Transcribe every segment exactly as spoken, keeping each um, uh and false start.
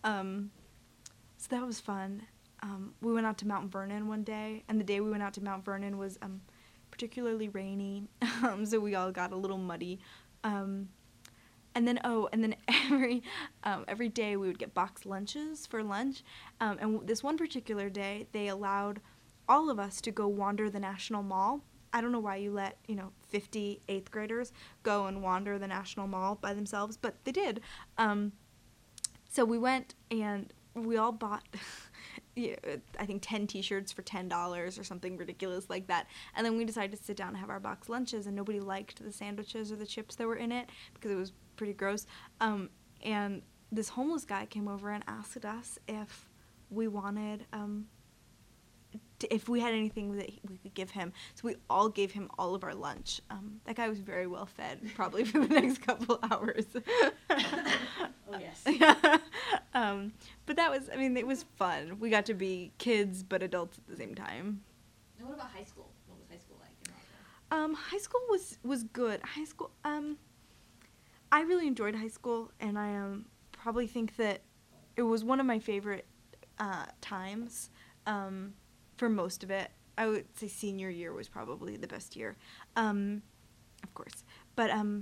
Um, so that was fun. Um, we went out to Mount Vernon one day, and the day we went out to Mount Vernon was um, particularly rainy, um, so we all got a little muddy. Um, and then oh, and then every um, every day we would get boxed lunches for lunch, um, and w- this one particular day they allowed all of us to go wander the National Mall. I don't know why you let you know fifty eighth graders go and wander the National Mall by themselves, but they did. Um, so we went and we all bought. Yeah, I think ten T-shirts for ten dollars or something ridiculous like that. And then we decided to sit down and have our box lunches, and nobody liked the sandwiches or the chips that were in it because it was pretty gross. Um, and this homeless guy came over and asked us if we wanted, um, to, if we had anything that we could give him. So we all gave him all of our lunch. Um, that guy was very well fed, probably for the next couple hours. Oh, yes. Yeah. um, but that was, I mean, it was fun. We got to be kids but adults at the same time. And what about high school? What was high school like in Roswell? Um, high school was, was good. High school, um, I really enjoyed high school, and I um, probably think that it was one of my favorite uh, times um, for most of it. I would say senior year was probably the best year, um, of course. But um,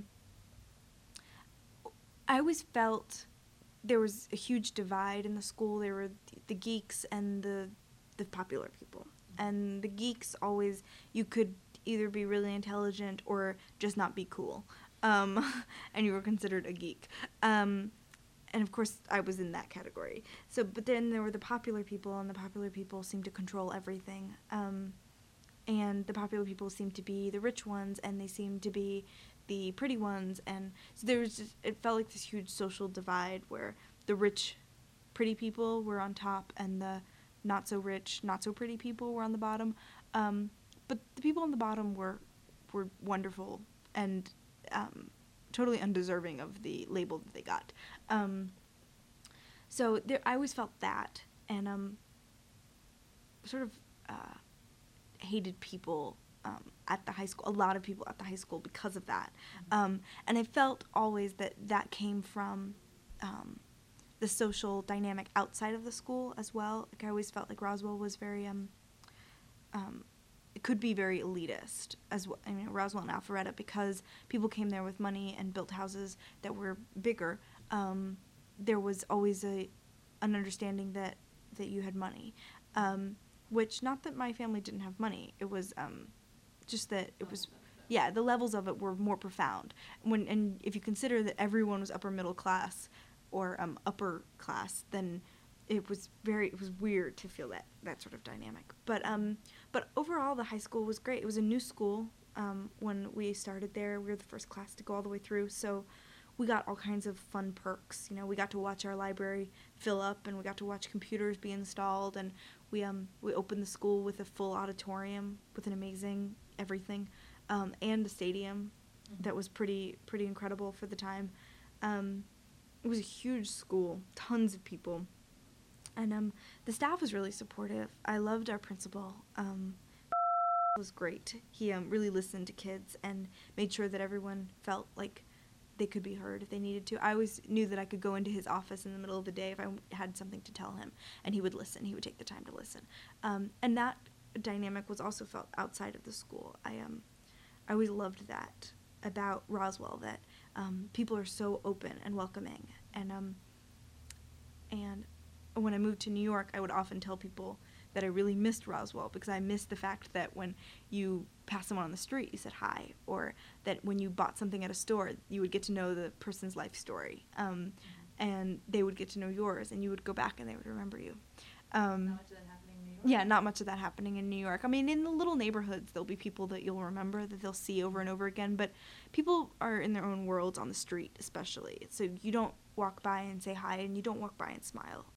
I always felt there was a huge divide in the school. There were the geeks and the the popular people. And the geeks always, you could either be really intelligent or just not be cool. Um, and you were considered a geek. Um, and of course, I was in that category. So, but then there were the popular people, and the popular people seemed to control everything. Um, and the popular people seemed to be the rich ones, and they seemed to be the pretty ones. And so there was just, it felt like this huge social divide where the rich, pretty people were on top, and the not so rich, not so pretty people were on the bottom. Um, but the people on the bottom were were wonderful and um, totally undeserving of the label that they got. Um, so there, I always felt that, and um, sort of uh, hated people um, at the high school, a lot of people at the high school because of that. Mm-hmm. Um, and I felt always that that came from um, the social dynamic outside of the school as well. Like I always felt like Roswell was very, um, um, it could be very elitist as well. I mean, Roswell and Alpharetta, because people came there with money and built houses that were bigger. Um, there was always a an understanding that that you had money, um, which not that my family didn't have money. It was um, just that it was. Yeah, the levels of it were more profound. When and if you consider that everyone was upper middle class or um, upper class, then it was very it was weird to feel that, that sort of dynamic. But um, but overall, the high school was great. It was a new school um, when we started there. We were the first class to go all the way through, so we got all kinds of fun perks. You know, we got to watch our library fill up, and we got to watch computers be installed, and we um we opened the school with a full auditorium with an amazing everything, um, and a stadium mm-hmm. that was pretty pretty incredible for the time. Um, it was a huge school, tons of people, and um the staff was really supportive. I loved our principal. Um, was great. He um really listened to kids and made sure that everyone felt like they could be heard if they needed to. I always knew that I could go into his office in the middle of the day if I had something to tell him, and he would listen. He would take the time to listen. Um, and that dynamic was also felt outside of the school. I um, I always loved that about Roswell, that um, people are so open and welcoming. And um, and when I moved to New York, I would often tell people that I really missed Roswell because I missed the fact that when you passed someone on the street, you said hi, or that when you bought something at a store, you would get to know the person's life story, um, mm-hmm. and they would get to know yours, and you would go back and they would remember you. Um, not much of that happening in New York? Yeah, not much of that happening in New York. I mean, in the little neighborhoods, there'll be people that you'll remember, that they'll see over and over again, but people are in their own worlds on the street, especially. So you don't walk by and say hi, and you don't walk by and smile.